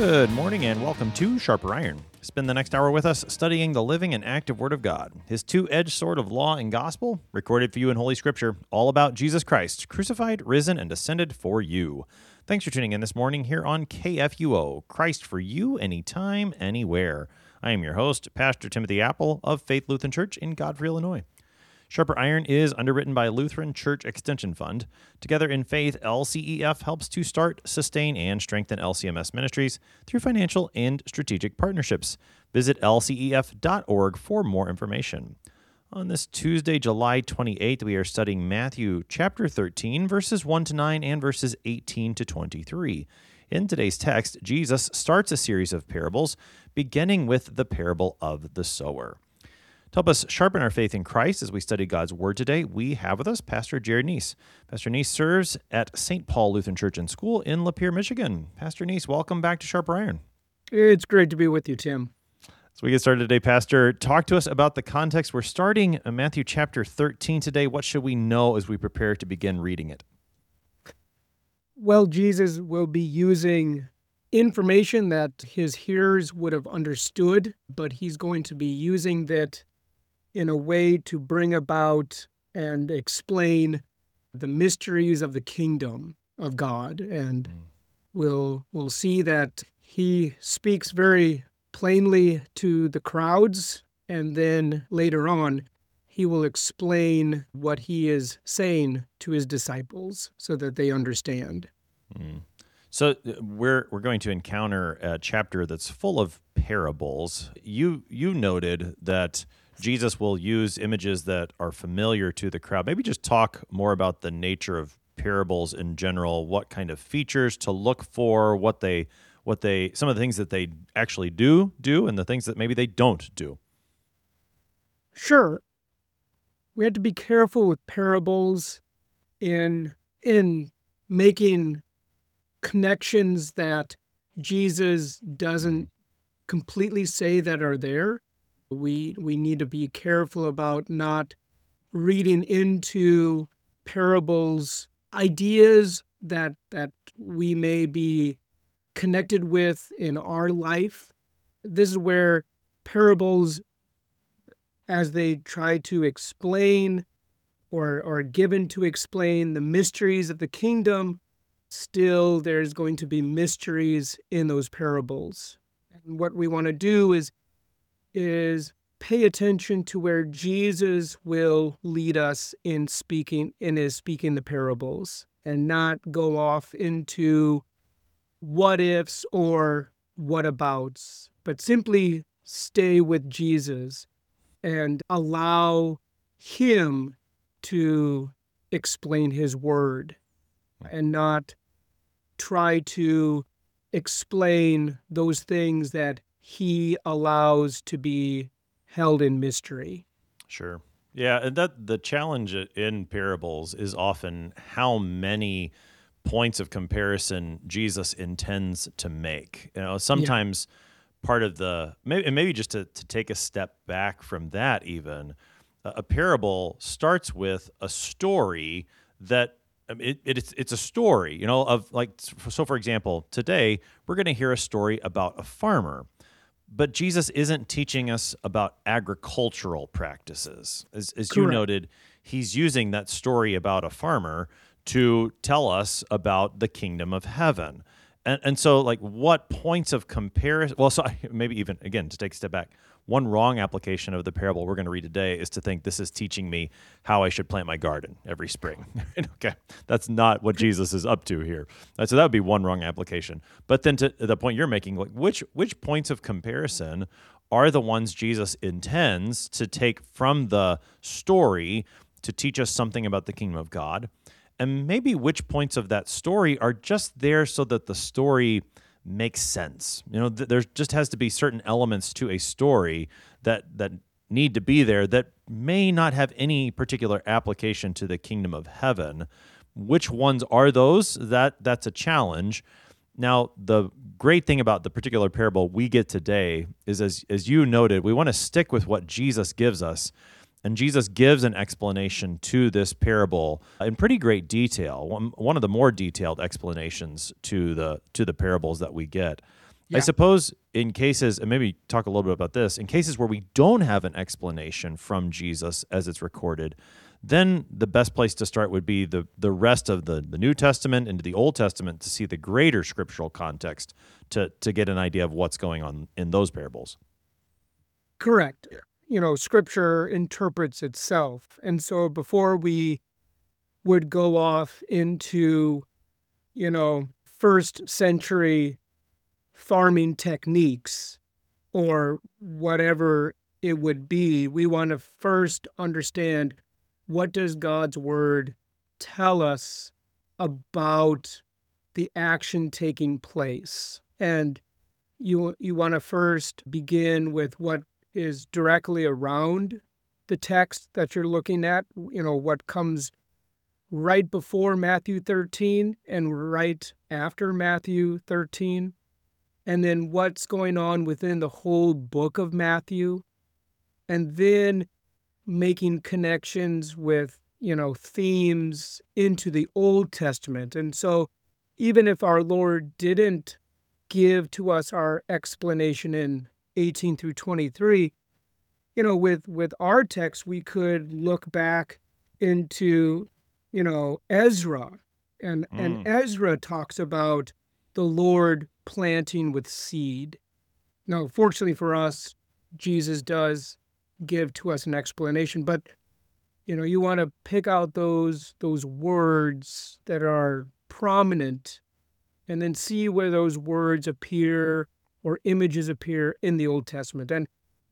Good morning and welcome to Sharper Iron. Spend the next hour with us studying the living and active Word of God, His two-edged sword of law and gospel, recorded for you in Holy Scripture, all about Jesus Christ, crucified, risen, and ascended for you. Thanks for tuning in this morning here on KFUO, Christ for you, anytime, anywhere. I am your host, Pastor Timothy Apple of Faith Lutheran Church in Godfrey, Illinois. Sharper Iron is underwritten by Lutheran Church Extension Fund. Together in Faith, LCEF helps to start, sustain, and strengthen LCMS ministries through financial and strategic partnerships. Visit lcef.org for more information. On this Tuesday, July 28th, we are studying Matthew chapter 13, verses 1 to 9 and verses 18 to 23. In today's text, Jesus starts a series of parables, beginning with the parable of the sower. To help us sharpen our faith in Christ as we study God's Word today, we have with us Pastor Jared Neese. Pastor Neese serves at St. Paul Lutheran Church and School in Lapeer, Michigan. Pastor Neese, welcome back to Sharper Iron. It's great to be with you, Tim. As we get started today, Pastor, talk to us about the context. We're starting Matthew chapter 13 today. What should we know as we prepare to begin reading it? Well, Jesus will be using information that his hearers would have understood, but he's going to be using that in a way to bring about and explain the mysteries of the kingdom of God. And we'll see that he speaks very plainly to the crowds, and then later on, he will explain what he is saying to his disciples so that they understand. So we're going to encounter a chapter that's full of parables. You noted that Jesus will use images that are familiar to the crowd. Maybe just talk more about the nature of parables in general, what kind of features to look for, some of the things that they actually do, and the things that maybe they don't do. Sure. We have to be careful with parables in making connections that Jesus doesn't completely say that are there. We need to be careful about not reading into parables ideas that we may be connected with in our life. This is where parables, as they try to explain or are given to explain the mysteries of the kingdom, still there's going to be mysteries in those parables. And what we want to do is pay attention to where Jesus will lead us in speaking the parables, and not go off into what ifs or what abouts, but simply stay with Jesus and allow him to explain his word, and not try to explain those things that he allows to be held in mystery. Sure. Yeah, and that the challenge in parables is often how many points of comparison Jesus intends to make. Sometimes part of maybe just to take a step back from that even, a parable starts with a story that it's a story, of like, so for example, today we're going to hear a story about a farmer. But Jesus isn't teaching us about agricultural practices. As you noted, he's using that story about a farmer to tell us about the kingdom of heaven. And so, like, what points of comparison? Well, so maybe even, again, to take a step back, one wrong application of the parable we're going to read today is to think this is teaching me how I should plant my garden every spring. Okay, that's not what Jesus is up to here. So that would be one wrong application. But then to the point you're making, like, which points of comparison are the ones Jesus intends to take from the story to teach us something about the kingdom of God? And maybe which points of that story are just there so that the story makes sense. There just has to be certain elements to a story that need to be there that may not have any particular application to the kingdom of heaven. Which ones are those? That's a challenge. Now, the great thing about the particular parable we get today is, as you noted, we want to stick with what Jesus gives us. And Jesus gives an explanation to this parable in pretty great detail, one of the more detailed explanations to the parables that we get. I Yeah, suppose in cases, and maybe talk a little bit about this, in cases where we don't have an explanation from Jesus as it's recorded, then the best place to start would be the rest of the New Testament into the Old Testament to see the greater scriptural context to get an idea of what's going on in those parables. correct. Scripture interprets itself. And so before we would go off into, first century farming techniques or whatever it would be, we want to first understand, what does God's word tell us about the action taking place? And you want to first begin with what is directly around the text that you're looking at, what comes right before Matthew 13 and right after Matthew 13, and then what's going on within the whole book of Matthew, and then making connections with, themes into the Old Testament. And so even if our Lord didn't give to us our explanation in 18 through 23, with our text, we could look back into, Ezra. And Mm, Ezra talks about the Lord planting with seed. Now, fortunately for us, Jesus does give to us an explanation, but you want to pick out those words that are prominent and then see where those words appear or images appear in the Old Testament. And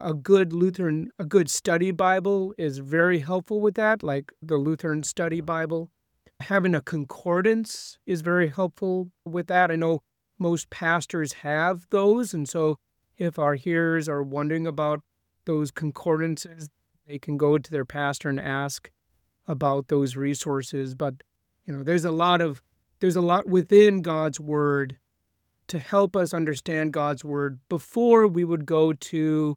a good study Bible is very helpful with that, like the Lutheran Study Bible. Having a concordance is very helpful with that. I know most pastors have those, and so if our hearers are wondering about those concordances, they can go to their pastor and ask about those resources. But there's a lot within God's word to help us understand God's word before we would go to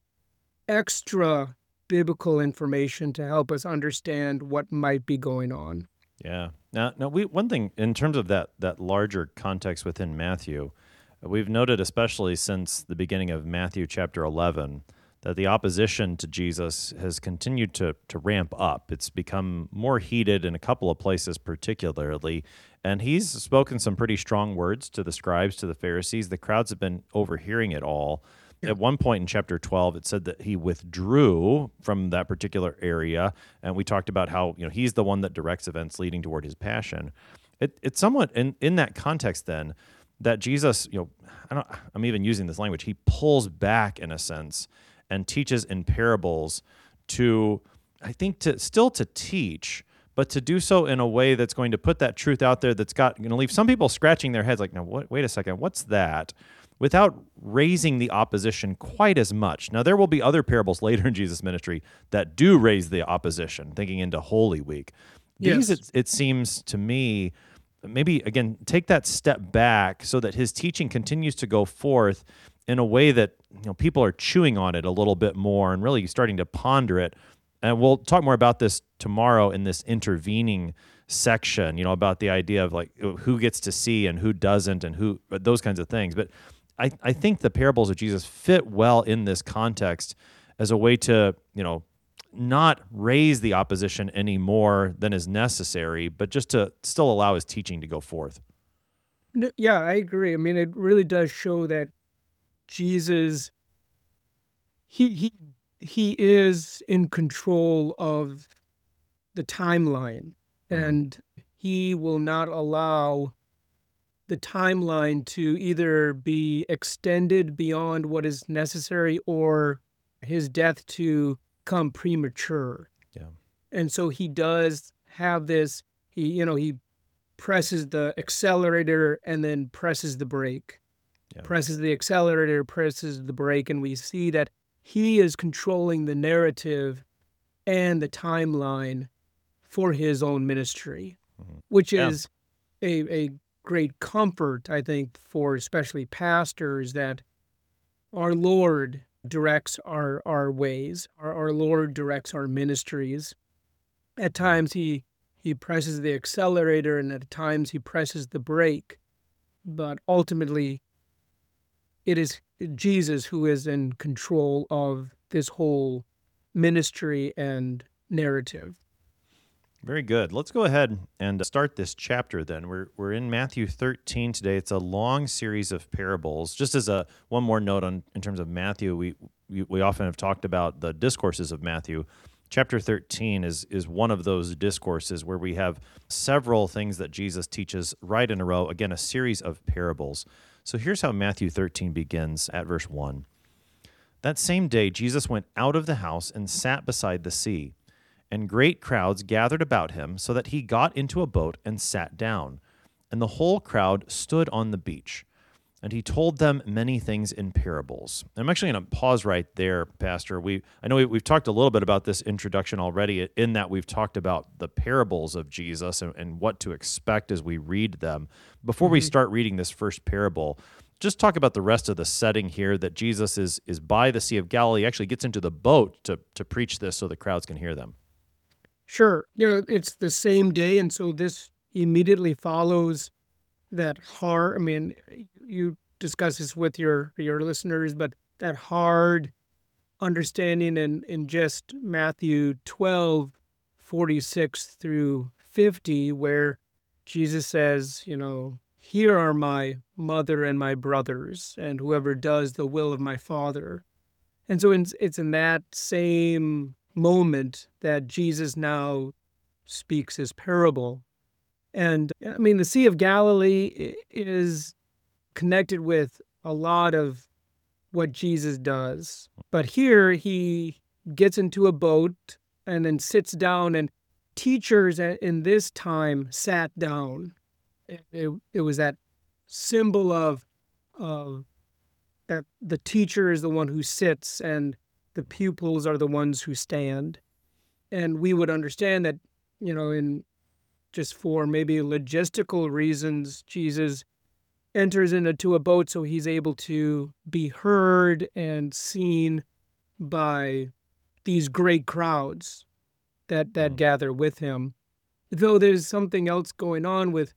extra biblical information to help us understand what might be going on. yeah. Now, one thing in terms of that larger context within Matthew, we've noted, especially since the beginning of Matthew chapter 11, that the opposition to Jesus has continued to ramp up. It's become more heated in a couple of places, particularly, and he's spoken some pretty strong words to the scribes, to the Pharisees. The crowds have been overhearing it all. Yeah. At one point in chapter 12, it said that he withdrew from that particular area, and we talked about how he's the one that directs events leading toward his passion. It's somewhat in that context then that Jesus, I'm even using this language, he pulls back in a sense and teaches in parables to, I think, to teach, but to do so in a way that's going to put that truth out there that's going to leave some people scratching their heads like, now, wait a second, what's that? Without raising the opposition quite as much. Now, there will be other parables later in Jesus' ministry that do raise the opposition, thinking into Holy Week. These, Yes. it seems to me, maybe, again, take that step back so that his teaching continues to go forth in a way that people are chewing on it a little bit more and really starting to ponder it. And we'll talk more about this tomorrow in this intervening section, about the idea of like who gets to see and who doesn't and who, those kinds of things. But I think the parables of Jesus fit well in this context as a way to, not raise the opposition any more than is necessary, but just to still allow his teaching to go forth. Yeah, I agree. I mean, it really does show that Jesus, he he he is in control of the timeline, Mhm. and he will not allow the timeline to either be extended beyond what is necessary or his death to come premature. Yeah. And so he does have this, he presses the accelerator and then presses the brake, Yeah. presses the accelerator, presses the brake, and we see that he is controlling the narrative and the timeline for his own ministry, Mhm. which Yeah. is a great comfort, I think, for especially pastors, that our Lord directs our ways, our Lord directs our ministries. At Yeah. times he presses the accelerator and at times he presses the brake, but ultimately it is Jesus who is in control of this whole ministry and narrative. Very good. Let's go ahead and start this chapter then. We're in Matthew 13 today. It's a long series of parables. Just as a one more note on in terms of Matthew, we often have talked about the discourses of Matthew. Chapter 13 is one of those discourses where we have several things that Jesus teaches right in a row. Again, a series of parables. So here's how Matthew 13 begins at verse 1. That same day, Jesus went out of the house and sat beside the sea. And great crowds gathered about him, so that he got into a boat and sat down. And the whole crowd stood on the beach. And he told them many things in parables. I'm actually going to pause right there, Pastor. I know we've talked a little bit about this introduction already, in that we've talked about the parables of Jesus and what to expect as we read them. Before we start reading this first parable, just talk about the rest of the setting here, that Jesus is by the Sea of Galilee, actually gets into the boat to preach this so the crowds can hear them. Sure. It's the same day, and so this immediately follows that hard. I mean, you discuss this with your listeners, but that hard understanding in just Matthew 12:46 through 50, where Jesus says, here are my mother and my brothers, and whoever does the will of my Father. And so it's in that same moment that Jesus now speaks his parable. And I mean, the Sea of Galilee is connected with a lot of what Jesus does. But here he gets into a boat and then sits down, and teachers in this time sat down. It was that symbol of that the teacher is the one who sits and the pupils are the ones who stand. And we would understand that, in just for maybe logistical reasons, Jesus enters into a boat so he's able to be heard and seen by these great crowds that gather with him. Though there's something else going on with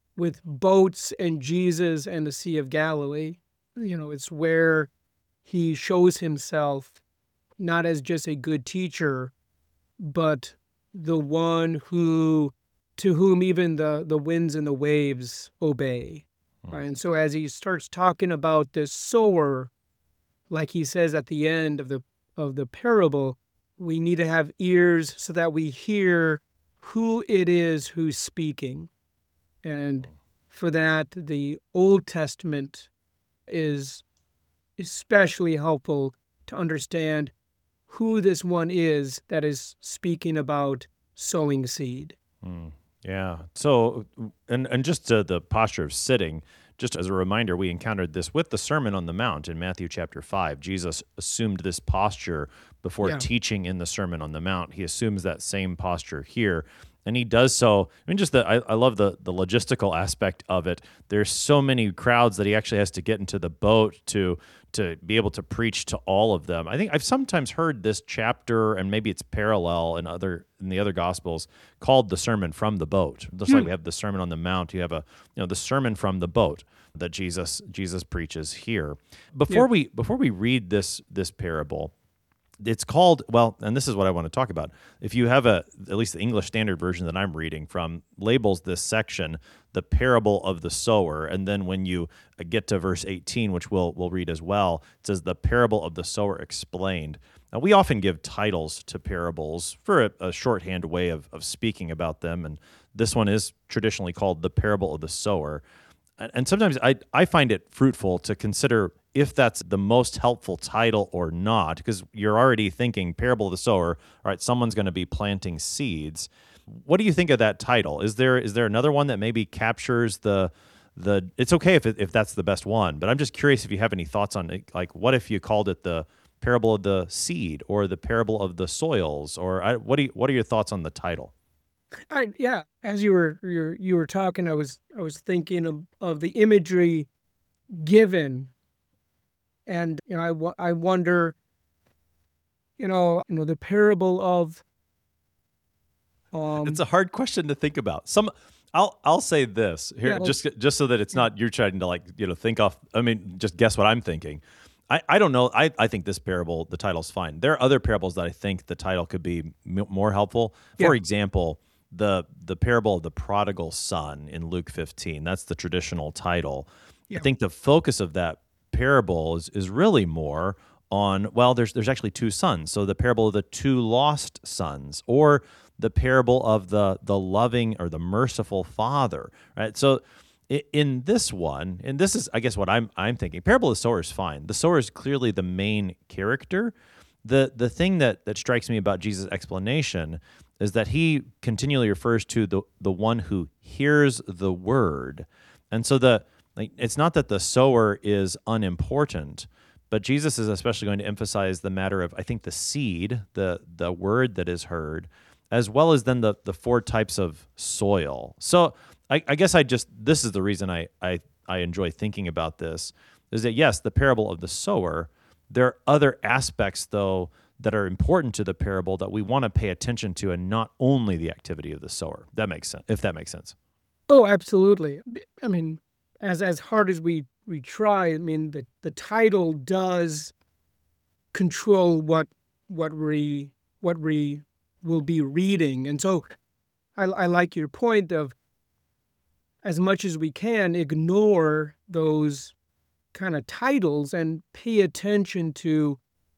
boats and Jesus and the Sea of Galilee. It's where he shows himself not as just a good teacher, but the one to whom even the winds and the waves obey. Right? And so as he starts talking about this sower, like he says at the end of the parable, we need to have ears so that we hear who it is who's speaking. And for that, the Old Testament is especially helpful to understand who this one is that is speaking about sowing seed. Yeah. So, and just the posture of sitting, just as a reminder, we encountered this with the Sermon on the Mount in Matthew chapter 5. Jesus assumed this posture before teaching in the Sermon on the Mount. He assumes that same posture here. And he does so. I mean, I love the logistical aspect of it. There's so many crowds that he actually has to get into the boat to be able to preach to all of them. I think I've sometimes heard this chapter, and maybe it's parallel in the other Gospels, called the Sermon from the Boat. Just like we have the Sermon on the Mount, you have the Sermon from the Boat that Jesus preaches here. Before we read this parable, it's called, and this is what I want to talk about. If you have at least the English Standard Version that I'm reading from, labels this section the parable of the sower. And then when you get to verse 18, which we'll read as well, it says the parable of the sower explained. Now, we often give titles to parables for a shorthand way of speaking about them. And this one is traditionally called the parable of the sower. And sometimes I find it fruitful to consider if that's the most helpful title or not, because you're already thinking parable of the sower. All right, someone's going to be planting seeds. What do you think of that title? Is there another one that maybe captures the? It's okay if that's the best one, but I'm just curious if you have any thoughts on it. Like, what if you called it the parable of the seed or the parable of the soils, or what are your thoughts on the title? As you were talking, I was thinking of the imagery given, and I wonder, the parable of It's a hard question to think about. I'll say this here, Yeah. just so that it's Yeah. not you're trying to like think off. I mean, just guess what I'm thinking. I don't know. I think this parable, the title's fine. There are other parables that I think the title could be more helpful. For Yeah. example, the parable of the prodigal son in Luke 15. That's the traditional title. I Yeah. think the focus of that parable is really more on, well, there's actually two sons. So the parable of the two lost sons, or the parable of the loving or the merciful father, right? So in this one, and this is, I guess, what I'm thinking. Parable of the sower is fine. The sower is clearly the main character. The thing that strikes me about Jesus' explanation is that he continually refers to the one who hears the word, and so it's not that the sower is unimportant, but Jesus is especially going to emphasize the matter of, I think, the seed, the word that is heard, as well as then the four types of soil. So I guess this is the reason I enjoy thinking about this, is that yes, the parable of the sower, there are other aspects though that are important to the parable that we want to pay attention to, and not only the activity of the sower. That makes sense, if that makes sense. Oh, absolutely. I mean, as hard as we try, I mean, the title does control what we will be reading. And so I like your point of, as much as we can, ignore those kind of titles and pay attention to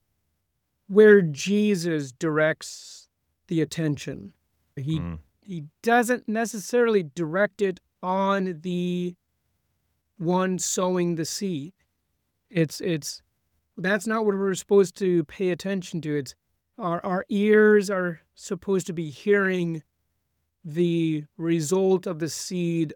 where Jesus directs the attention. He Mm, he doesn't necessarily direct it on the one sowing the seed. It's that's not what we're supposed to pay attention to. It's our ears are supposed to be hearing the result of the seed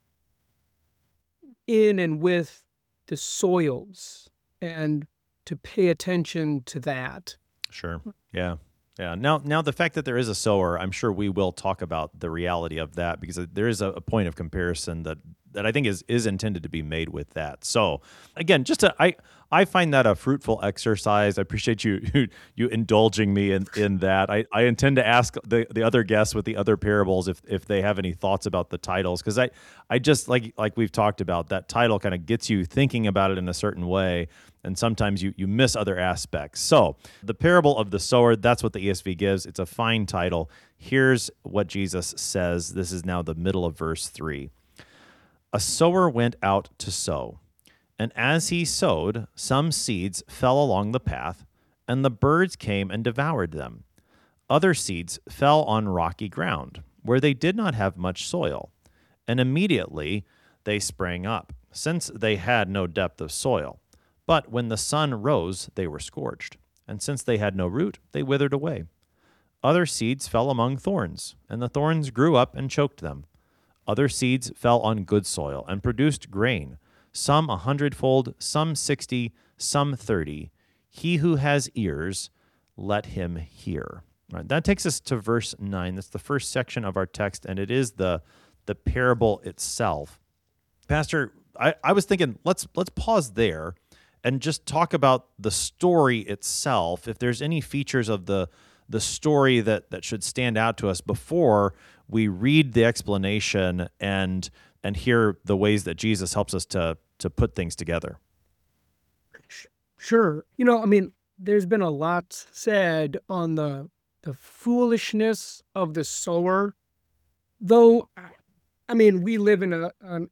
in and with the soils, and to pay attention to that. sure. Yeah. Yeah. Now the fact that there is a sower, I'm sure we will talk about the reality of that, because there is a point of comparison that I think is intended to be made with that. So again, I find that a fruitful exercise. I appreciate you indulging me in that. I intend to ask the other guests with the other parables if they have any thoughts about the titles, because I just like we've talked about, that title kind of gets you thinking about it in a certain way, and sometimes you miss other aspects. So the parable of the sower, that's what the ESV gives. It's a fine title. Here's what Jesus says. This is now the middle of verse 3. A sower went out to sow, and as he sowed, some seeds fell along the path, and the birds came and devoured them. Other seeds fell on rocky ground, where they did not have much soil, and immediately they sprang up, since they had no depth of soil. But when the sun rose, they were scorched, and since they had no root, they withered away. Other seeds fell among thorns, and the thorns grew up and choked them. Other seeds fell on good soil and produced grain, some 100-fold, some 60, some 30. He who has ears, let him hear. All right, that takes us to verse 9. That's the first section of our text, and it is the parable itself. Pastor, I was thinking, let's pause there and just talk about the story itself. If there's any features of the story that should stand out to us before we read the explanation and hear the ways that Jesus helps us to put things together. Sure. I mean, there's been a lot said on the foolishness of the sower, though. I mean, we live in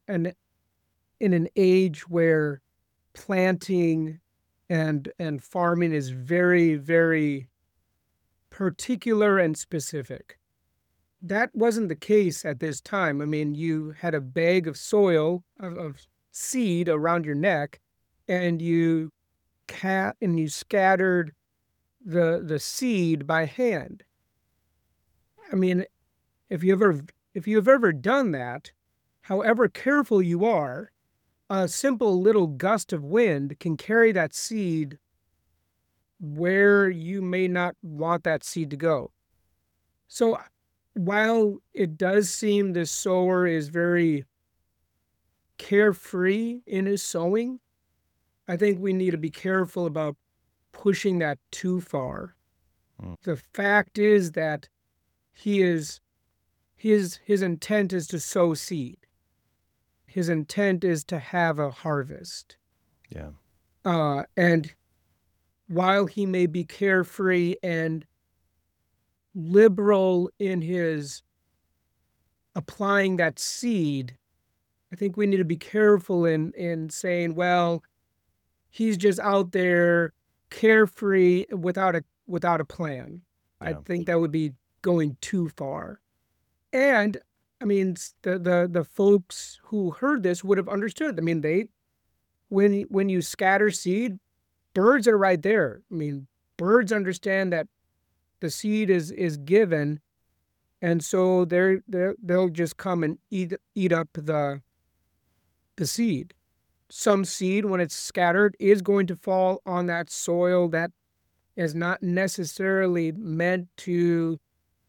an age where planting and farming is very, very particular and specific. That wasn't the case at this time. I mean, you had a bag of soil, of seed around your neck, and you scattered the seed by hand. I mean, if you've ever done that, however careful you are, a simple little gust of wind can carry that seed where you may not want that seed to go. So while it does seem the sower is very carefree in his sowing, I think we need to be careful about pushing that too far. Mm. The fact is that he is his intent is to sow seed. His intent is to have a harvest. Yeah. And while he may be carefree and liberal in his applying that seed, I think we need to be careful in saying, well, he's just out there carefree without a plan. I Yeah. think that would be going too far. And I mean, the folks who heard this would have understood. I mean, when you scatter seed, birds are right there. I mean, birds understand that the seed is given, and so they'll just come and eat up the seed. Some seed, when it's scattered, is going to fall on that soil that is not necessarily meant to,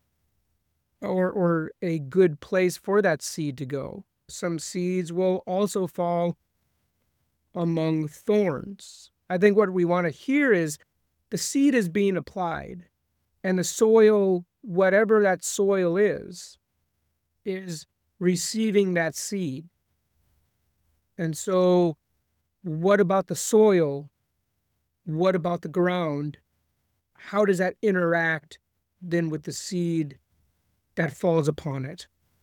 or a good place for that seed to go. Some seeds will also fall among thorns. I think what we want to hear is the seed is being applied, and the soil, whatever that soil is receiving that seed. And so, what about the soil? What about the ground? How does that interact then with the seed that falls upon it?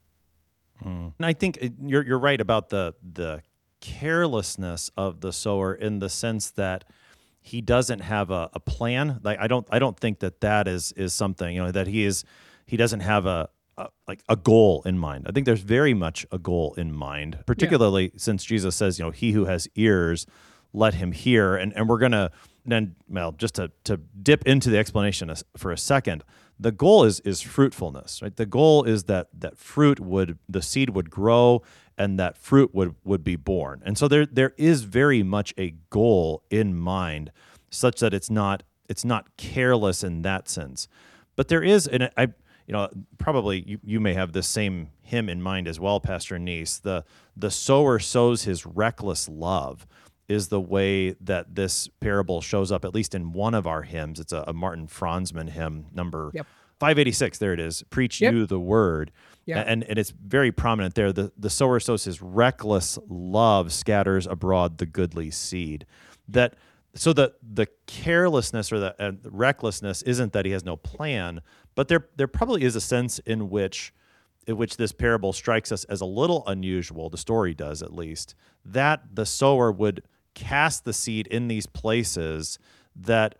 And I think you're right about the carelessness of the sower in the sense that he doesn't have a plan. Like I don't think that is something, that he doesn't have like a goal in mind. I think there's very much a goal in mind, particularly since Jesus says, he who has ears, let him hear. And we're gonna then, well, just to dip into the explanation for a second. The goal is fruitfulness, right? The goal is that the seed would grow and that fruit would be born. And so there is very much a goal in mind, such that it's not careless in that sense. But there is, and probably you may have this same hymn in mind as well, Pastor Neese. The sower sows his reckless love is the way that this parable shows up, at least in one of our hymns. It's a Martin Franzman hymn, number 586. There it is. Preach you the word. And it's very prominent there. The sower sows his reckless love, scatters abroad the goodly seed. So the carelessness or the recklessness isn't that he has no plan, but there probably is a sense in which this parable strikes us as a little unusual, the story does at least, that the sower would cast the seed in these places that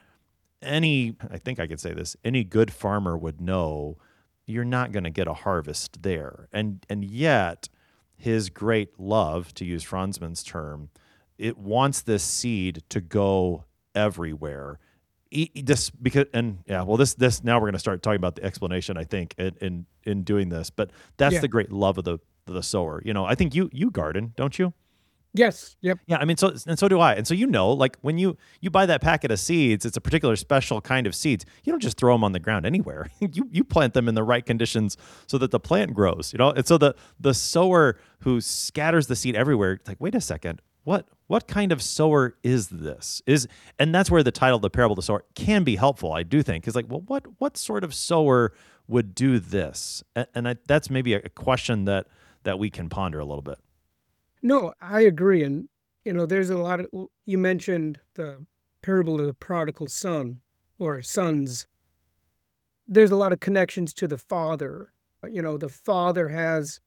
I think I could say this, any good farmer would know you're not going to get a harvest there. And yet his great love, to use Franzman's term, it wants this seed to go everywhere. This now we're going to start talking about the explanation, I think, in doing this. But that's the great love of the sower. I think you garden, don't you? Yes. Yep. Yeah. I mean, so do I. And so like when you buy that packet of seeds, it's a particular special kind of seeds. You don't just throw them on the ground anywhere. You plant them in the right conditions so that the plant grows. And so the sower who scatters the seed everywhere, it's like, wait a second. What kind of sower is this? And that's where the title of the parable of the sower can be helpful, I do think. Is like, well, what sort of sower would do this? And that's maybe a question that we can ponder a little bit. No, I agree. And, there's a lot of, you mentioned the parable of the prodigal son or sons. There's a lot of connections to the father. The father has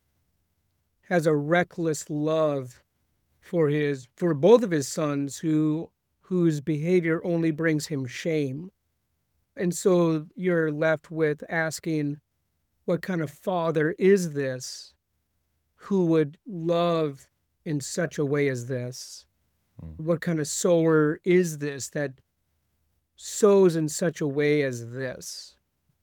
a reckless love for both of his sons whose behavior only brings him shame. And so you're left with asking, what kind of father is this who would love in such a way as this? What kind of sower is this that sows in such a way as this?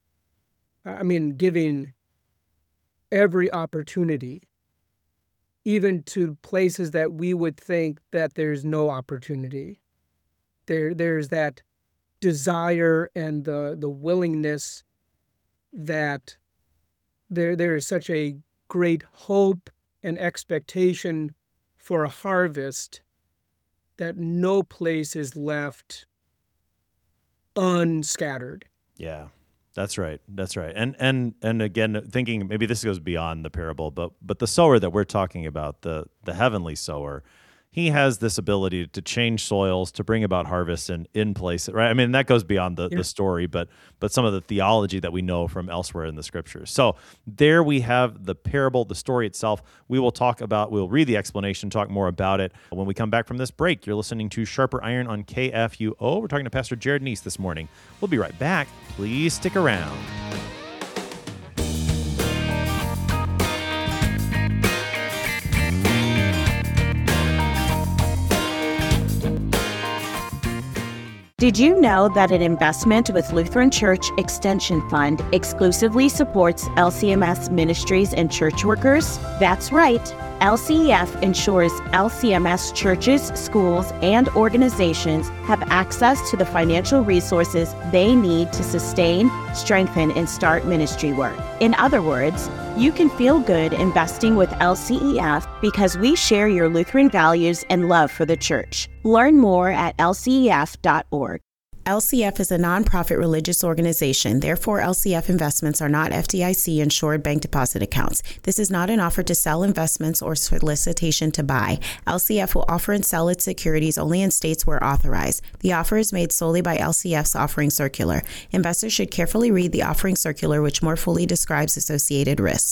I mean, giving every opportunity, even to places that we would think that there's no opportunity. There's that desire and the willingness that there is such a great hope and expectation for a harvest that no place is left unscattered. Yeah, That's right. That's right. And again, thinking maybe this goes beyond the parable, but the sower that we're talking about, the heavenly sower, he has this ability to change soils, to bring about harvest in place, right? I mean, that goes beyond the story, but some of the theology that we know from elsewhere in the scriptures. So there we have the parable, the story itself. We'll read the explanation, talk more about it when we come back from this break. You're listening to Sharper Iron on KFUO. We're talking to Pastor Jared Neese this morning. We'll be right back. Please stick around. Did you know that an investment with Lutheran Church Extension Fund exclusively supports LCMS ministries and church workers? That's right. LCEF ensures LCMS churches, schools, and organizations have access to the financial resources they need to sustain, strengthen, and start ministry work. In other words, you can feel good investing with LCEF because we share your Lutheran values and love for the church. Learn more at lcef.org. LCF is a nonprofit religious organization. Therefore, LCF investments are not FDIC-insured bank deposit accounts. This is not an offer to sell investments or solicitation to buy. LCF will offer and sell its securities only in states where authorized. The offer is made solely by LCF's offering circular. Investors should carefully read the offering circular, which more fully describes associated risks.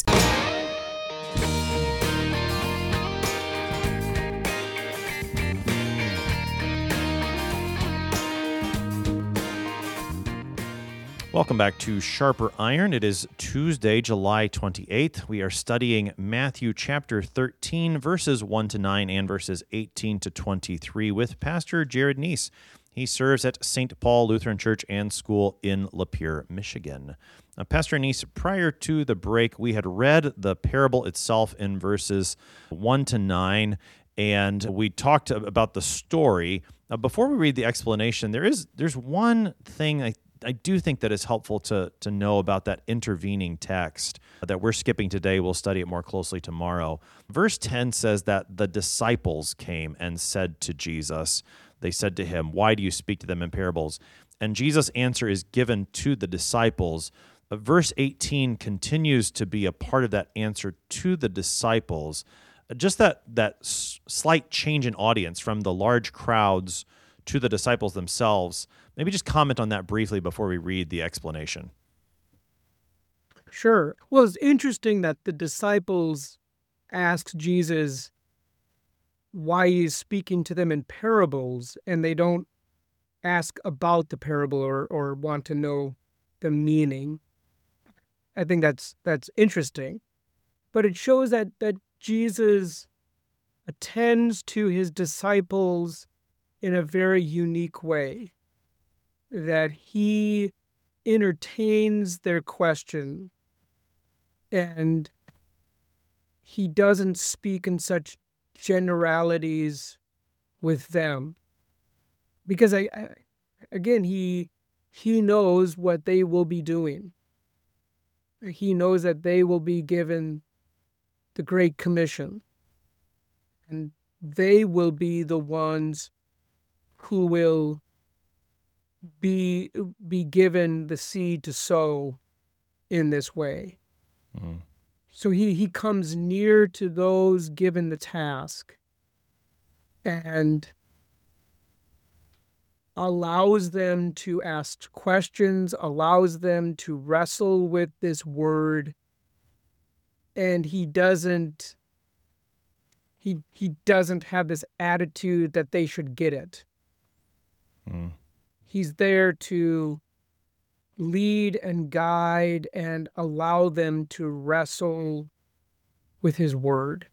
Welcome back to Sharper Iron. It is Tuesday, July 28th. We are studying Matthew chapter 13, verses 1 to 9 and verses 18 to 23 with Pastor Jared Neese. He serves at St. Paul Lutheran Church and School in Lapeer, Michigan. Pastor Neese, prior to the break, we had read the parable itself in verses 1 to 9, and we talked about the story. Before we read the explanation, there's one thing I do think that is helpful to know about that intervening text that we're skipping today. We'll study it more closely tomorrow. Verse 10 says that the disciples came and said to Jesus, they said to him, "Why do you speak to them in parables?" And Jesus' answer is given to the disciples. Verse 18 continues to be a part of that answer to the disciples. Just that slight change in audience from the large crowds to the disciples themselves. Maybe just comment on that briefly before we read the explanation. Sure. Well, it's interesting that the disciples asked Jesus why he's speaking to them in parables, and they don't ask about the parable or want to know the meaning. I think that's interesting. But it shows that Jesus attends to his disciples in a very unique way, that he entertains their question and he doesn't speak in such generalities with them, because again he knows what they will be doing. He knows that they will be given the Great Commission, and they will be the ones who will be given the seed to sow in this way. Mm. So he comes near to those given the task and allows them to ask questions, allows them to wrestle with this word, and he doesn't have this attitude that they should get it. Mm. He's there to lead and guide and allow them to wrestle with his word.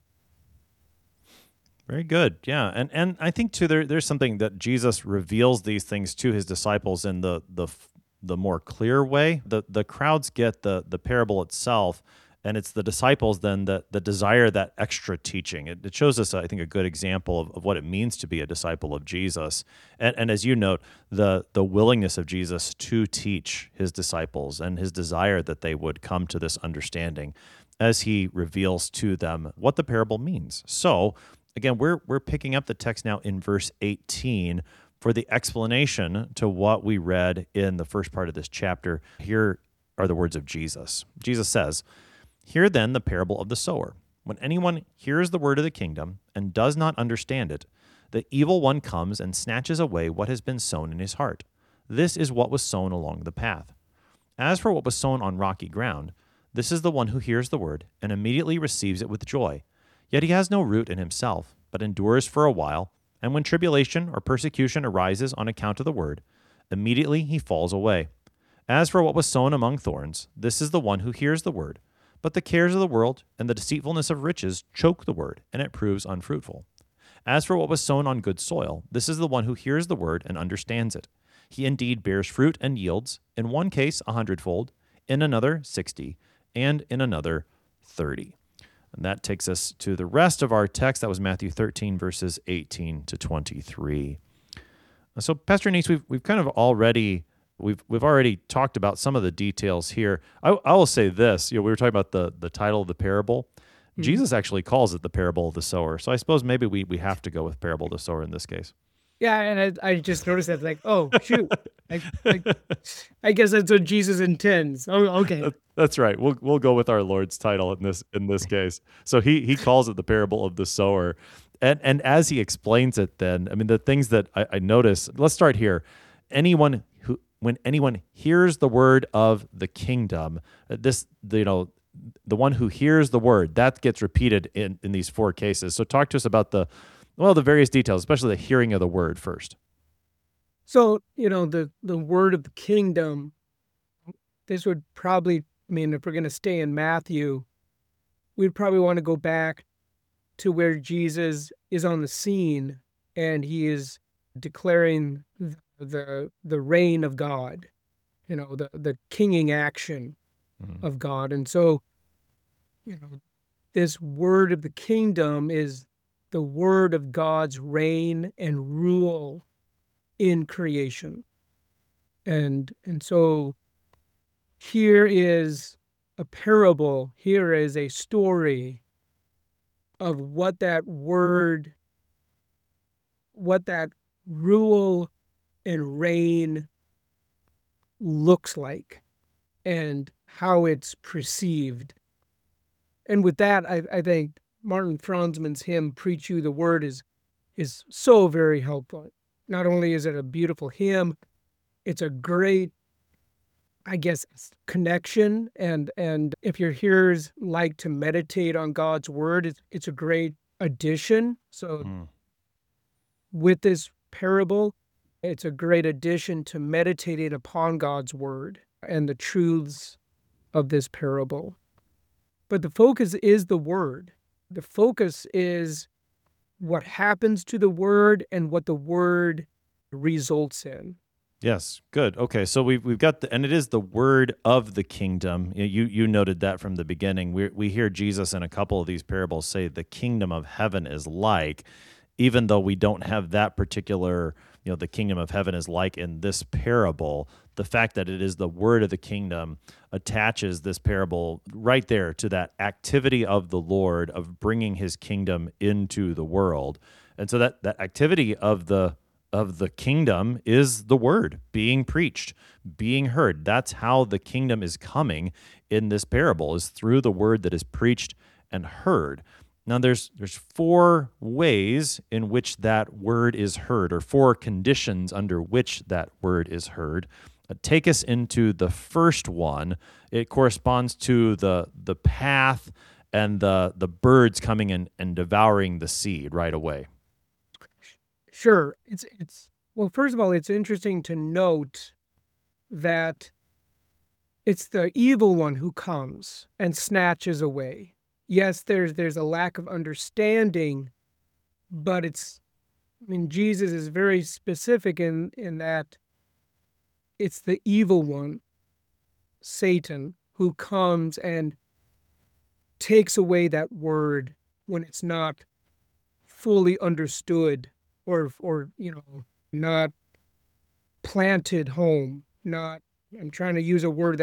Very good. Yeah. And I think too there's something that Jesus reveals these things to his disciples in the more clear way. The crowds get the parable itself, and it's the disciples then that desire that extra teaching. It shows us, I think, a good example of what it means to be a disciple of Jesus. And as you note, the willingness of Jesus to teach his disciples and his desire that they would come to this understanding as he reveals to them what the parable means. So again, we're picking up the text now in verse 18 for the explanation to what we read in the first part of this chapter. Here are the words of Jesus. Jesus says, "Hear then the parable of the sower. When anyone hears the word of the kingdom and does not understand it, the evil one comes and snatches away what has been sown in his heart. This is what was sown along the path. As for what was sown on rocky ground, this is the one who hears the word and immediately receives it with joy. Yet he has no root in himself, but endures for a while, and when tribulation or persecution arises on account of the word, immediately he falls away. As for what was sown among thorns, this is the one who hears the word, but the cares of the world and the deceitfulness of riches choke the word, and it proves unfruitful. As for what was sown on good soil, this is the one who hears the word and understands it. He indeed bears fruit and yields, in one case 100-fold, in another 60, and in another 30. And that takes us to the rest of our text. That was Matthew 13, verses 18 to 23. So, Pastor Neese, we've kind of already we've already talked about some of the details here. I will say this: we were talking about the title of the parable. Mm-hmm. Jesus actually calls it the parable of the sower. So I suppose maybe we have to go with parable of the sower in this case. Yeah, and I just noticed that, like, oh shoot, I guess that's what Jesus intends. Oh, okay. That's right. We'll go with our Lord's title in this case. So he calls it the parable of the sower, and as he explains it, then I mean the things that I notice. Let's start here. When anyone hears the word of the kingdom, the one who hears the word, that gets repeated in these four cases. So talk to us about the various details, especially the hearing of the word first. So, the word of the kingdom, this would probably, if we're going to stay in Matthew, we'd probably want to go back to where Jesus is on the scene and he is declaring the reign of God, the kinging action of God. And so, this word of the kingdom is the word of God's reign and rule in creation. And so here is a parable, here is a story of what that word, what that rule and reign looks like and how it's perceived. And with that, I think Martin Franzman's hymn, Preach You the Word, is so very helpful. Not only is it a beautiful hymn, it's a great, I guess, connection. And if your hearers like to meditate on God's word, it's a great addition. So with this parable, it's a great addition to meditating upon God's word and the truths of this parable. But the focus is the word. The focus is what happens to the word and what the word results in. Yes, good. Okay, so we've got and it is the word of the kingdom. You noted that from the beginning. We hear Jesus in a couple of these parables say the kingdom of heaven is like, even though we don't have that particular, the kingdom of heaven is like in this parable, the fact that it is the word of the kingdom attaches this parable right there to that activity of the Lord of bringing his kingdom into the world. And so that activity of the kingdom is the word being preached, being heard. That's how the kingdom is coming in this parable, is through the word that is preached and heard. Now, there's four ways in which that word is heard, or four conditions under which that word is heard. Take us into the first one. It corresponds to the path and the birds coming in and devouring the seed right away. Sure. Well, first of all, it's interesting to note that it's the evil one who comes and snatches away. Yes, there's a lack of understanding, but Jesus is very specific in that it's the evil one, Satan, who comes and takes away that word when it's not fully understood or not planted home. I'm trying to use a word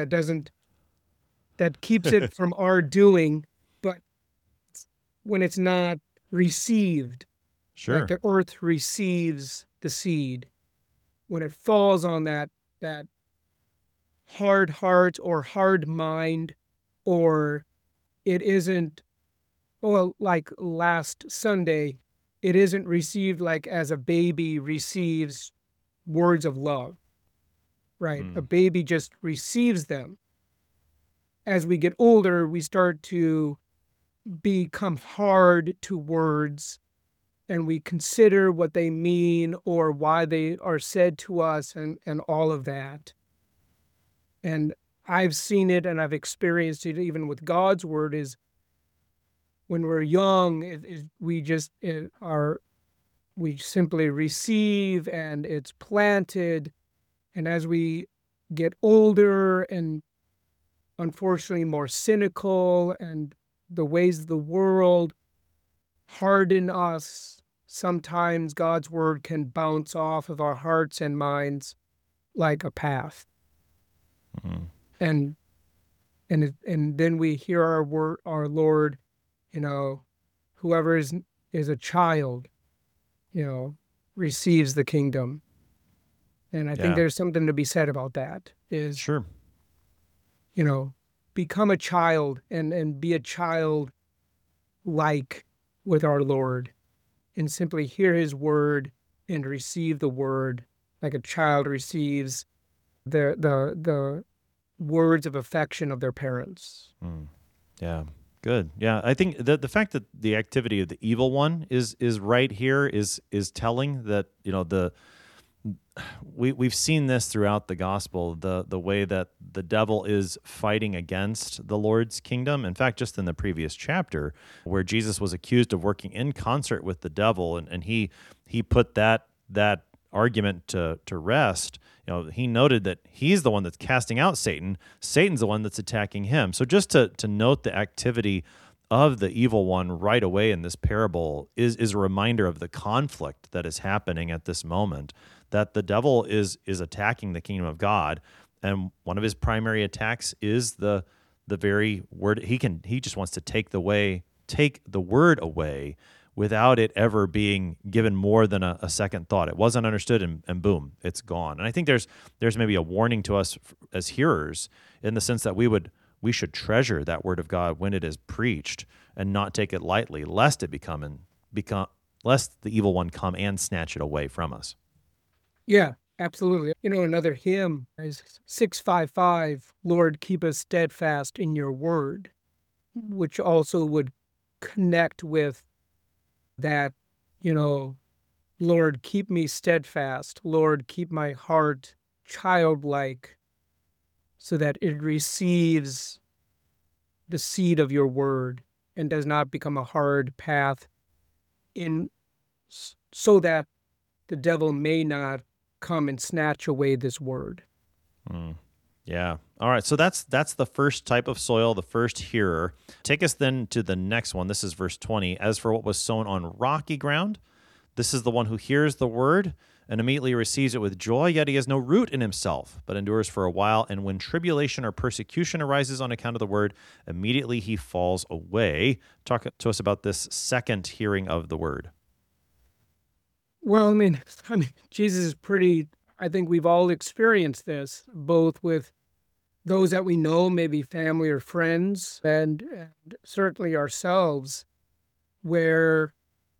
that keeps it from our doing, but when it's not received, sure, like the earth receives the seed, when it falls on that hard heart or hard mind, or it isn't, well, like last Sunday, it isn't received like as a baby receives words of love, right? A Mm. baby just receives them. As we get older, we start to become hard to words, and we consider what they mean or why they are said to us, and all of that. And I've seen it and I've experienced it even with God's word, is when we're young, we just we simply receive and it's planted. And as we get older and unfortunately more cynical, and the ways of the world harden us, sometimes God's word can bounce off of our hearts and minds like a path. Mm. And and then we hear our Lord, you know, whoever is a child, you know, receives the kingdom. And I think Yeah, there's something to be said about that, is, sure. you know, become a child and be a child like with our Lord, and simply hear his word and receive the word like a child receives the words of affection of their parents. Mm. Yeah. Good. Yeah, I think the fact that the activity of the evil one is right here is telling that, we've seen this throughout the gospel, the way that the devil is fighting against the Lord's kingdom. In fact, just in the previous chapter, where Jesus was accused of working in concert with the devil, and he put that argument to rest. He noted that he's the one that's casting out Satan. Satan's the one that's attacking him. So just to note the activity of the evil one right away in this parable is a reminder of the conflict that is happening at this moment, that the devil is attacking the kingdom of God, and one of his primary attacks is the very word. He just wants to take the word away without it ever being given more than a second thought. It wasn't understood, and boom, it's gone. And I think there's maybe a warning to us as hearers, in the sense that we should treasure that word of God when it is preached, and not take it lightly, lest it lest the evil one come and snatch it away from us. Yeah, absolutely. Another hymn is 655, Lord, keep us steadfast in your word, which also would connect with that, Lord, keep me steadfast. Lord, keep my heart childlike, so that it receives the seed of your word and does not become a hard path, so that the devil may not come and snatch away this word. Mm. Yeah. All right. So that's the first type of soil, the first hearer. Take us then to the next one. This is verse 20. As for what was sown on rocky ground, this is the one who hears the word and immediately receives it with joy, yet he has no root in himself, but endures for a while. And when tribulation or persecution arises on account of the word, immediately he falls away. Talk to us about this second hearing of the word. Well, I mean, Jesus is I think we've all experienced this, both with those that we know, maybe family or friends, and certainly ourselves, where,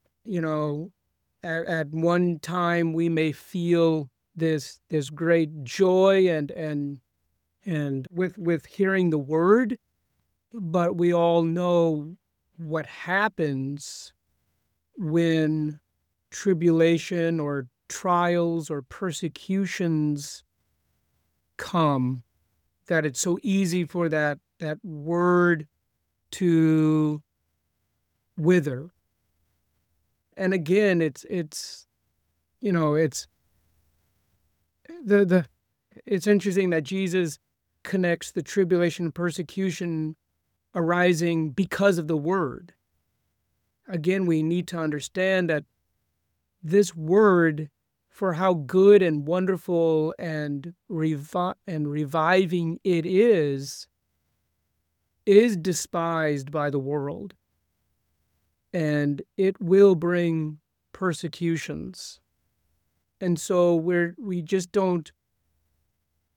at one time we may feel this great joy and with hearing the word, but we all know what happens when tribulation or trials or persecutions come, that it's so easy for that word to wither. And again, it's it's interesting that Jesus connects the tribulation and persecution arising because of the word. Again, we need to understand that this word, for how good and wonderful and reviving it is despised by the world, and it will bring persecutions. And so we just don't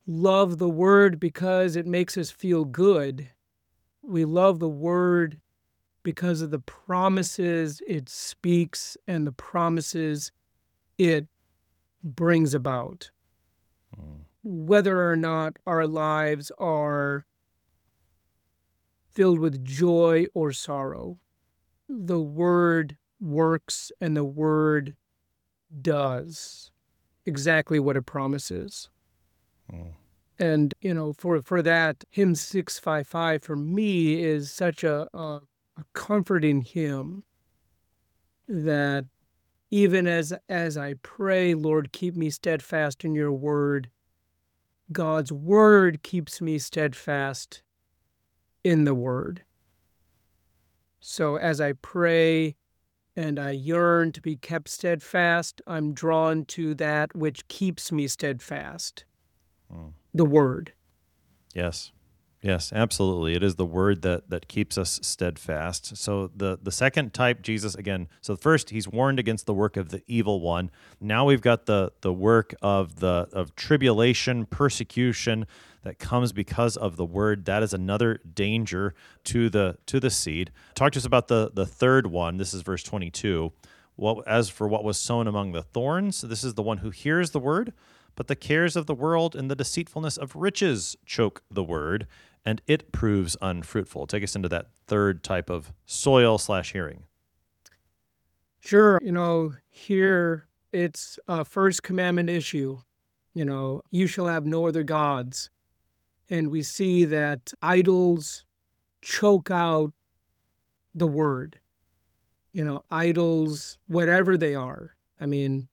love the word because it makes us feel good. We love the word because of the promises it speaks and the promises it brings about. Whether or not our lives are filled with joy or sorrow, the word works and the word does exactly what it promises. And, for that, hymn 655 for me is such a comforting hymn that even as I pray, Lord, keep me steadfast in your word, God's word keeps me steadfast in the word. So as I pray and I yearn to be kept steadfast, I'm drawn to that which keeps me steadfast, the word. Yes. Yes, absolutely. It is the word that keeps us steadfast. So the second type, Jesus, again, so first he's warned against the work of the evil one. Now we've got the work of tribulation, persecution that comes because of the word. That is another danger to the seed. Talk to us about the third one. This is verse 22. As for what was sown among the thorns, this is the one who hears the word, but the cares of the world and the deceitfulness of riches choke the word, and it proves unfruitful. Take us into that third type of soil/hearing. Sure. Here it's a first commandment issue. You shall have no other gods. And we see that idols choke out the word. Idols, whatever they are. I mean,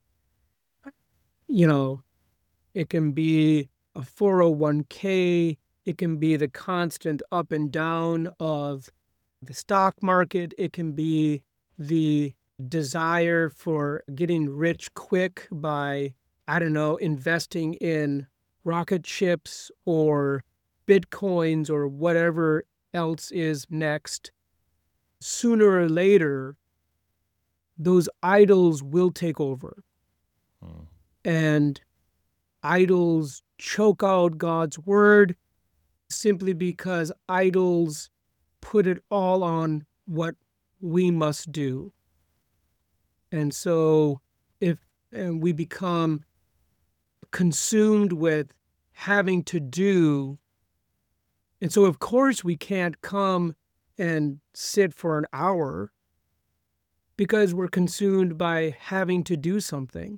it can be a 401k, it can be the constant up and down of the stock market, it can be the desire for getting rich quick by, investing in rocket ships or bitcoins or whatever else is next. Sooner or later, those idols will take over. And idols choke out God's word simply because idols put it all on what we must do. And so if we become consumed with having to do, and so of course we can't come and sit for an hour because we're consumed by having to do something.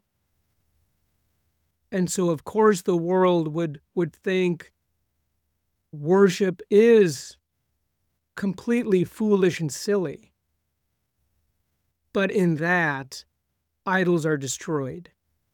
And so, of course, the world would think worship is completely foolish and silly. But in that, idols are destroyed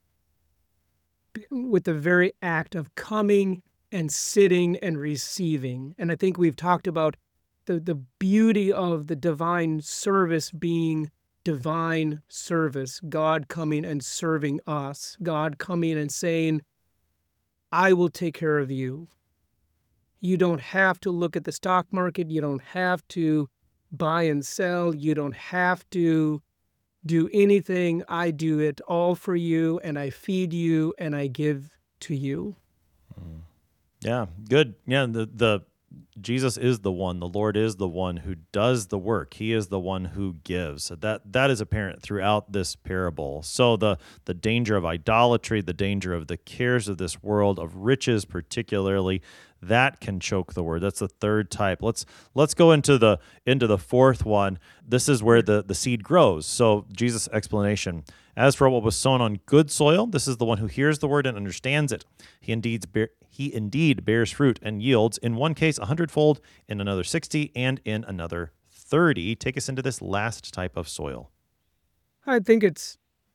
with the very act of coming and sitting and receiving. And I think we've talked about the beauty of the divine service being divine service, God coming and serving us, God coming and saying, I will take care of you. You don't have to look at the stock market. You don't have to buy and sell. You don't have to do anything. I do it all for you, and I feed you, and I give to you. Yeah, good. Yeah, the Jesus is the one, the Lord is the one who does the work. He is the one who gives. So that is apparent throughout this parable. So the danger of idolatry, the danger of the cares of this world, of riches particularly, that can choke the word. That's the third type. Let's go into the fourth one. This is where the seed grows. So Jesus' explanation. As for what was sown on good soil, this is the one who hears the word and understands it. He indeed bears fruit and yields, in one case 100-fold, in another 60, and in another 30. Take us into this last type of soil. I think it's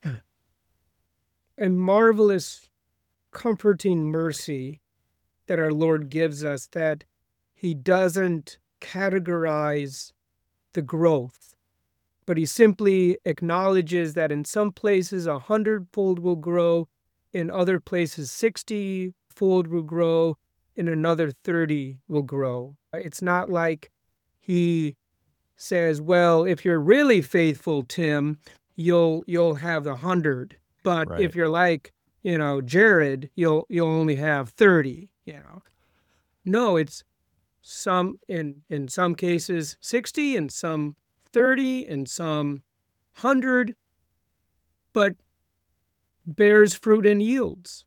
a marvelous, comforting mercy that our Lord gives us, that he doesn't categorize the growth, but he simply acknowledges that in some places 100-fold will grow, in other places 60-fold will grow, in another 30 will grow. It's not like he says, well, if you're really faithful, Tim, you'll have 100. But Right. if you're like, Jared, you'll only have 30, No, it's in some cases 60, and some 30, and some 100, but bears fruit and yields.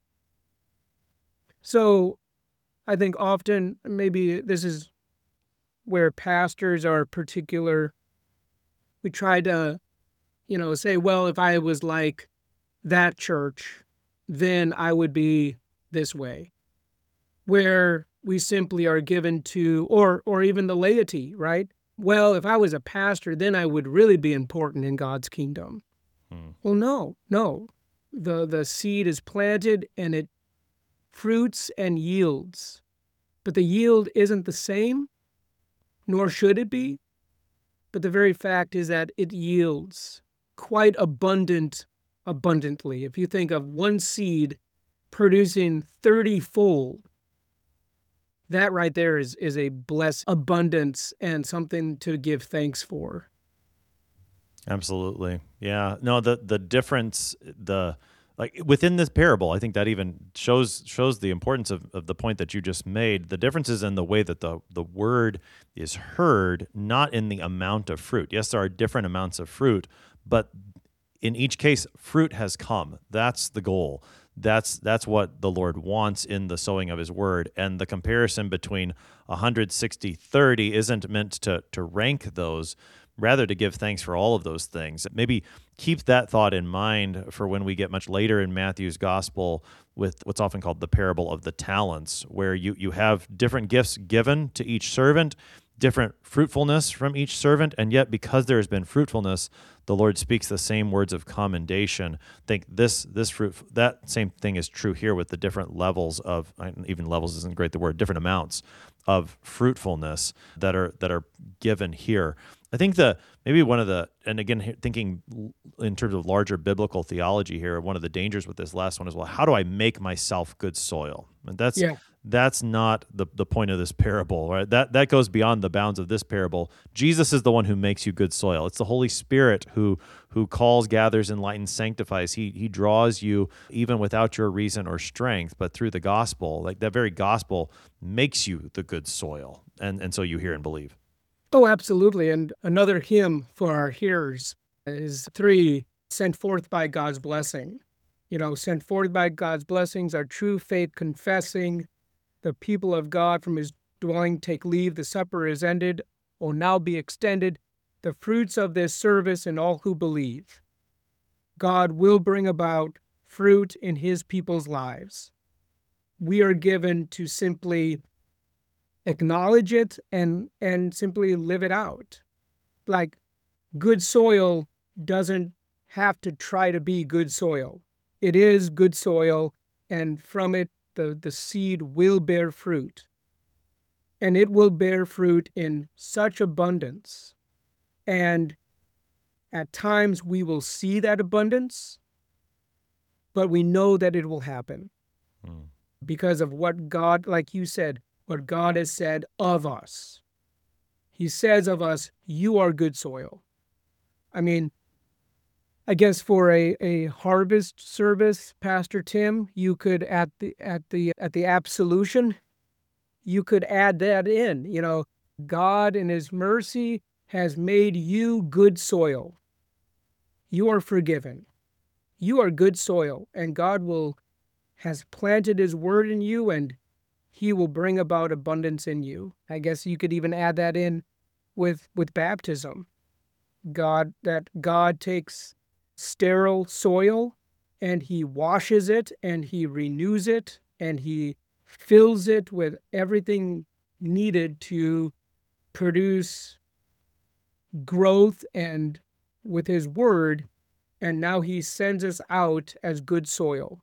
So I think often maybe this is where pastors are particular. We try to, say, well, if I was like that church, then I would be this way. Where we simply are given to, or even the laity, right? Well, if I was a pastor, then I would really be important in God's kingdom. Well, no. The seed is planted and it fruits and yields. But the yield isn't the same, nor should it be. But the very fact is that it yields quite abundantly. If you think of one seed producing 30-fold, that right there is a blessed abundance and something to give thanks for. Absolutely. Yeah. No, the difference, like within this parable, I think that even shows the importance of the point that you just made. The difference is in the way that the word is heard, not in the amount of fruit. Yes, there are different amounts of fruit, but in each case, fruit has come. That's the goal. That's what the Lord wants in the sowing of his word. And the comparison between 160, 30 isn't meant to rank those, rather to give thanks for all of those things. Maybe keep that thought in mind for when we get much later in Matthew's gospel with what's often called the parable of the talents, where you have different gifts given to each servant, different fruitfulness from each servant, and yet because there has been fruitfulness, the Lord speaks the same words of commendation. I think this fruit, that same thing is true here with the different levels of, even levels isn't great the word, different amounts of fruitfulness that are given here. I think maybe one of the, and again, thinking in terms of larger biblical theology here, one of the dangers with this last one is, well, how do I make myself good soil? And that's not the point of this parable, right? That goes beyond the bounds of this parable. Jesus is the one who makes you good soil. It's the Holy Spirit who calls, gathers, enlightens, sanctifies. He draws you even without your reason or strength, but through the gospel. Like that very gospel makes you the good soil, and so you hear and believe. Oh, absolutely. And another hymn for our hearers is 3, sent forth by God's blessing. Sent forth by God's blessings, our true faith confessing, the people of God from his dwelling take leave, the supper is ended, will now be extended, the fruits of this service in all who believe. God will bring about fruit in his people's lives. We are given to simply acknowledge it and simply live it out. Like, good soil doesn't have to try to be good soil. It is good soil, and from it, the seed will bear fruit. And it will bear fruit in such abundance. And at times we will see that abundance, but we know that it will happen because of what God, like you said, what God has said of us. He says of us, you are good soil. I mean, I guess for a harvest service, Pastor Tim, you could at the absolution, you could add that in. God in his mercy has made you good soil. You are forgiven. You are good soil, and God has planted his word in you, and he will bring about abundance in you. I guess you could even add that in with baptism. God takes sterile soil and he washes it and he renews it and he fills it with everything needed to produce growth and with his word, and now he sends us out as good soil.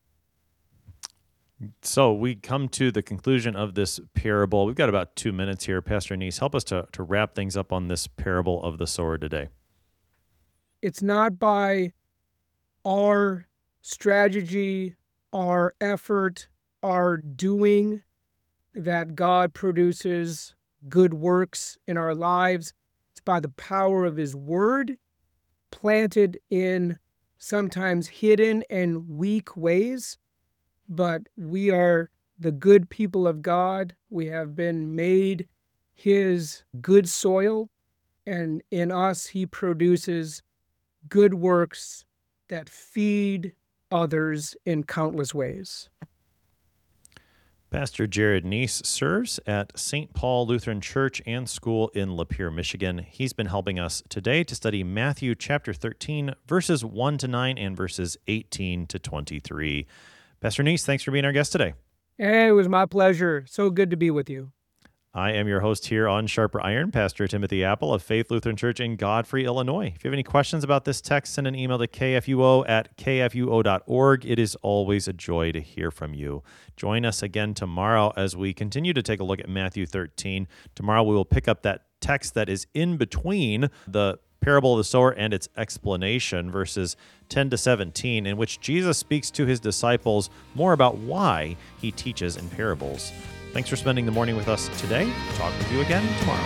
So we come to the conclusion of this parable. We've got about 2 minutes here. Pastor Neese, help us to wrap things up on this parable of the sower today. It's not by our strategy, our effort, our doing that God produces good works in our lives. It's by the power of his word planted in sometimes hidden and weak ways, but we are the good people of God. We have been made His good soil, and in us He produces good works that feed others in countless ways. Pastor Jared Neese serves at St. Paul Lutheran Church and School in Lapeer, Michigan. He's been helping us today to study Matthew chapter 13, verses 1 to 9 and verses 18 to 23. Pastor Neese, thanks for being our guest today. Hey, it was my pleasure. So good to be with you. I am your host here on Sharper Iron, Pastor Timothy Apple of Faith Lutheran Church in Godfrey, Illinois. If you have any questions about this text, send an email to kfuo@kfuo.org. It is always a joy to hear from you. Join us again tomorrow as we continue to take a look at Matthew 13. Tomorrow we will pick up that text that is in between the parable of the sower and its explanation, verses 10 to 17, in which Jesus speaks to his disciples more about why he teaches in parables. Thanks for spending the morning with us today. Talk with you again tomorrow.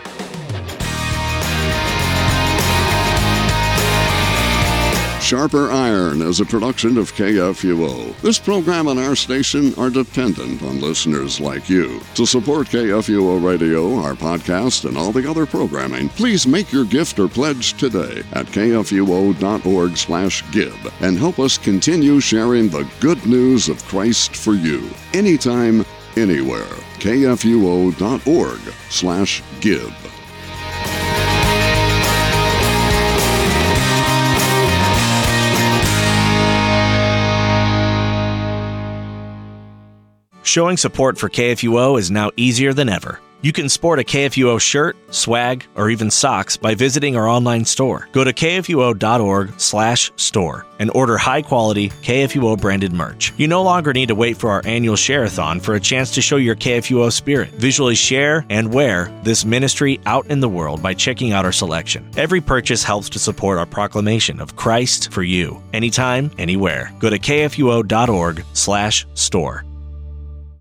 Sharper Iron is a production of KFUO. This program and our station are dependent on listeners like you. To support KFUO Radio, our podcast, and all the other programming, please make your gift or pledge today at kfuo.org/give and help us continue sharing the good news of Christ for you. Anytime, anywhere. kfuo.org/give. Showing support for KFUO is now easier than ever. You can sport a KFUO shirt, swag, or even socks by visiting our online store. Go to kfuo.org/store and order high-quality KFUO-branded merch. You no longer need to wait for our annual share-a-thon for a chance to show your KFUO spirit. Visually share and wear this ministry out in the world by checking out our selection. Every purchase helps to support our proclamation of Christ for you. Anytime, anywhere. Go to kfuo.org/store.